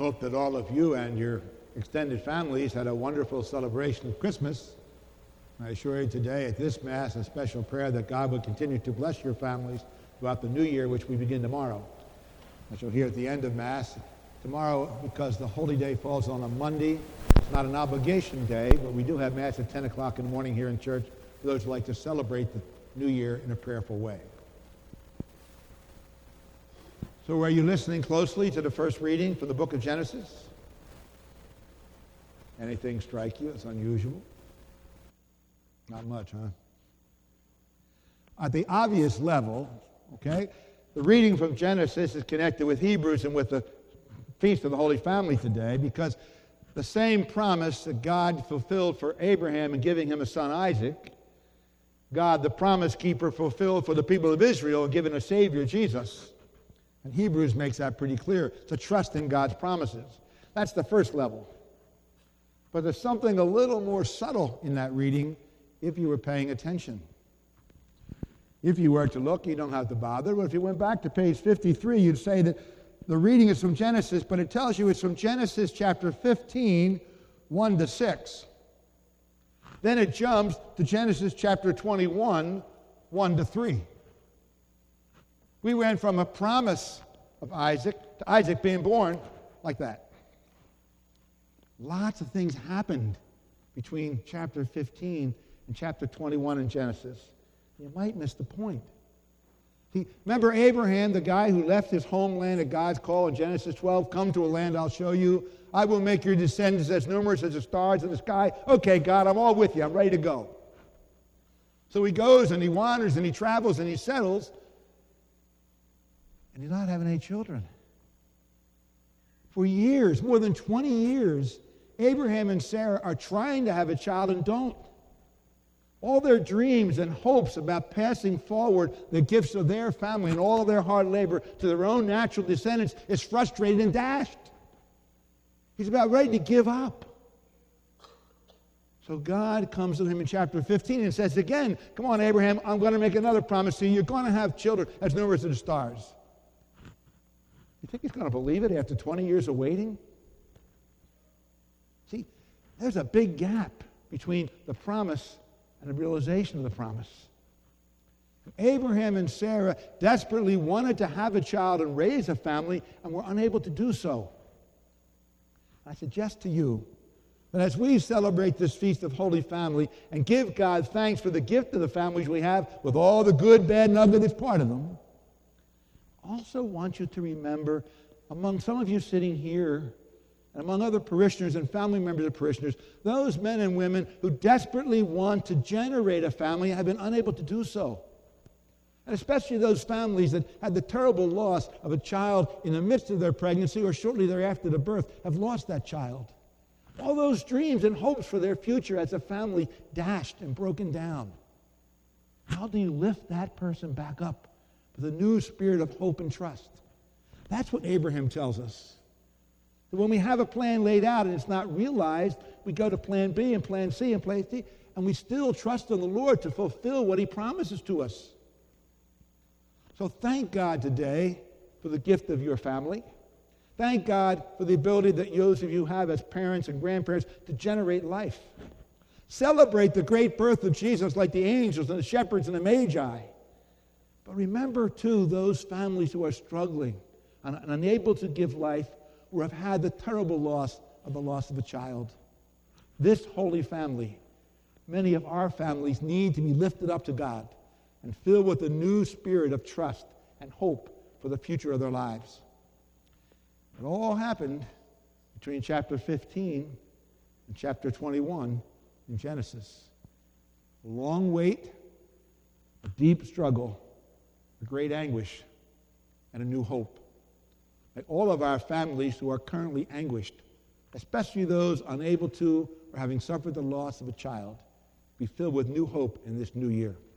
hope that all of you and your extended families had a wonderful celebration of Christmas. I assure you today at this Mass a special prayer that God would continue to bless your families throughout the new year, which we begin tomorrow. As you'll hear at the end of Mass, tomorrow, because the Holy Day falls on a Monday, it's not an obligation day, but we do have Mass at 10 o'clock in the morning here in church for those who like to celebrate the new year in a prayerful way. So were you listening closely to the first reading from the book of Genesis? Anything strike you as unusual? Not much, huh? At the obvious level, okay, the reading from Genesis is connected with Hebrews and with the Feast of the Holy Family today because the same promise that God fulfilled for Abraham in giving him a son Isaac, God, the promise keeper, fulfilled for the people of Israel in giving a Savior, Jesus. And Hebrews makes that pretty clear, to trust in God's promises. That's the first level. But there's something a little more subtle in that reading if you were paying attention. If you were to look, you don't have to bother, but if you went back to page 53, you'd say that the reading is from Genesis, but it tells you it's from Genesis chapter 15, 1 to 6. Then it jumps to Genesis chapter 21, 1 to 3. We went from a promise of Isaac to Isaac being born like that. Lots of things happened between chapter 15 and chapter 21 in Genesis. You might miss the point. See, remember Abraham, the guy who left his homeland at God's call in Genesis 12, come to a land I'll show you. I will make your descendants as numerous as the stars in the sky. Okay, God, I'm all with you. I'm ready to go. So he goes and he wanders and he travels and he settles. And he's not having any children. For years, more than 20 years, Abraham and Sarah are trying to have a child and don't. All their dreams and hopes about passing forward the gifts of their family and all of their hard labor to their own natural descendants is frustrated and dashed. He's about ready to give up. So God comes to him in chapter 15 and says again, come on, Abraham, I'm going to make another promise to you. You're going to have children as numerous as the stars. You think he's going to believe it after 20 years of waiting? See, there's a big gap between the promise and the realization of the promise. Abraham and Sarah desperately wanted to have a child and raise a family and were unable to do so. I suggest to you that as we celebrate this Feast of Holy Family and give God thanks for the gift of the families we have with all the good, bad, and ugly that's part of them, I also want you to remember among some of you sitting here and among other parishioners and family members of parishioners, those men and women who desperately want to generate a family have been unable to do so. And especially those families that had the terrible loss of a child in the midst of their pregnancy or shortly thereafter the birth have lost that child. All those dreams and hopes for their future as a family dashed and broken down. How do you lift that person back up with a new spirit of hope and trust? That's what Abraham tells us. That when we have a plan laid out and it's not realized, we go to plan B and plan C and plan D, and we still trust in the Lord to fulfill what he promises to us. So thank God today for the gift of your family. Thank God for the ability that those of you have as parents and grandparents to generate life. Celebrate the great birth of Jesus like the angels and the shepherds and the magi. But remember, too, those families who are struggling and unable to give life or have had the terrible loss of a child. This Holy Family, many of our families need to be lifted up to God and filled with a new spirit of trust and hope for the future of their lives. It all happened between chapter 15 and chapter 21 in Genesis. A long wait, a deep struggle, a great anguish, and a new hope. May all of our families who are currently anguished, especially those unable to or having suffered the loss of a child, be filled with new hope in this new year.